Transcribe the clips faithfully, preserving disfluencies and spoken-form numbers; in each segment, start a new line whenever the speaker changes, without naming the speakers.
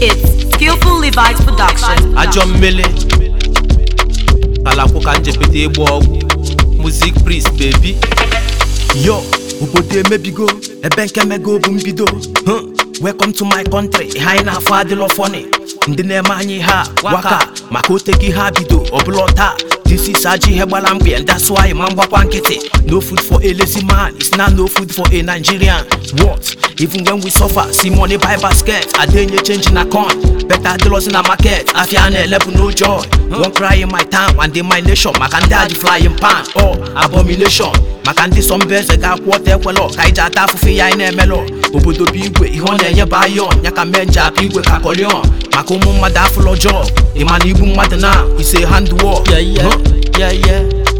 It's Skillful Levites Production.
Ajom Mele Kalako kanje pete ebo Music Priest baby.
Yo, ubode mebigo, ebenke mego bumbido. Huh? Welcome to my country. Haina fadilo funny. Ndine mani ha waka makote ki ha bido oblota. This is Aji Hebalambi, and that's why Mamba Pankete. No food for a lazy man, it's not no food for a Nigerian. What? Even when we suffer, see money buy basket. I didn't change in account. Better the loss in a market. I feel level no joy. Won't cry in my town, and in my nation. Makanda the flying pan. Oh, abomination. Makandi some birds that got water well. Kaija tafufi in a mellow. Obodo bigwe, ihone ye bayon. Yaka menja bigwe kakolion. Makomo madafulo job. Imanibu madana, we say hand work.
Yeah, yeah. Huh? Yeah, yeah.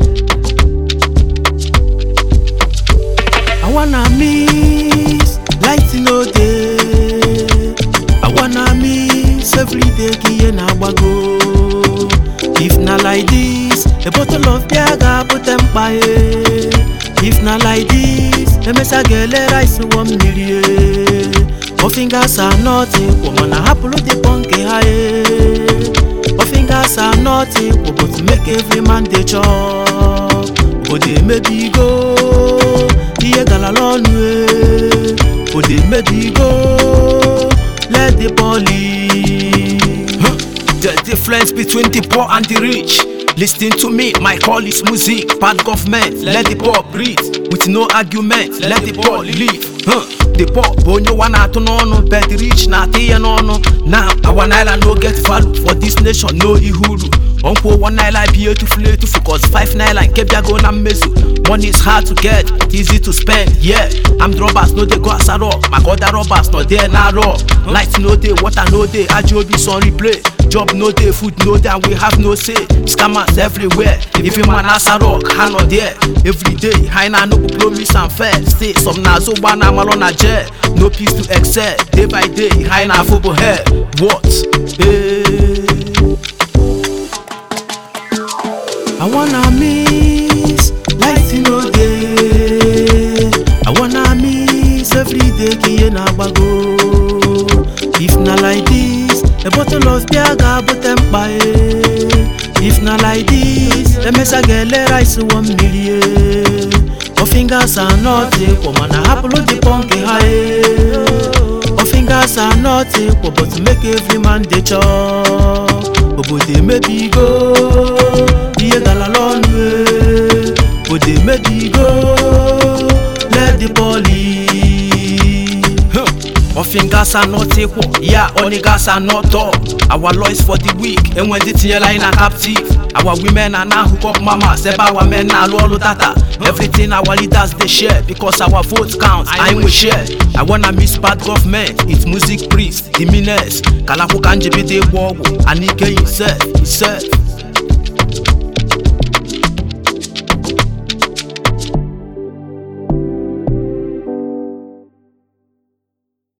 I wanna miss lights in all day. I wanna miss every day. Kiena wago. If not like this, a bottle of Diaga put them by. If not like this, a messagele rice one million. My fingers are nothing. Woman, I have to the punk high. My fingers are nothing, but to make every man the chop. But they maybe go, the galalon way. But they maybe go, let the ball leave. Huh? The difference between the poor and the rich. Listen to me, my call is music. Bad government, let the poor breathe. With no argument, let the poor live. Huh? The poor, bonyo wana to no no, but the rich na tiye no no. Now our island no get value for this nation, no ihuru. Uncle one island beautiful to focus five island keep ya go na mezu. Money is hard to get, easy to spend. Yeah, I'm robbers no they go asaro. My god the robbers no there na raw. Lights no day, water no day, ajobi on replay. Job no day, food no day, and we have no say. Scammers everywhere. If you man asaro, hand on there. Every day, Haina no promise and fair. Say some nazo wana malona jet. No peace to excel. Day by day, Haina football hair. What? Hey. I wanna miss lights in all day. I wanna miss every day. Kiena bago. If not like this, a bottle of Diaga but them buy. If not like this, the messagele rice one million. My fingers are nothing, woman, I have to the punk high. My fingers are nothing, but to make every man the chop. But they maybe go, the galalon way. But they maybe go, let the ball leave. Huh. My fingers are not equal, yeah, only gas are not tall. Our lawyers for the weak, and when the T L I are captive. Our women are now hook up mama, seba our men are lolo data. Everything our leaders they share, because our votes count, I will share. I wanna miss bad government, it's Music Priest, the meanest. Kalako kanje be the wogo, and he can himself, himself.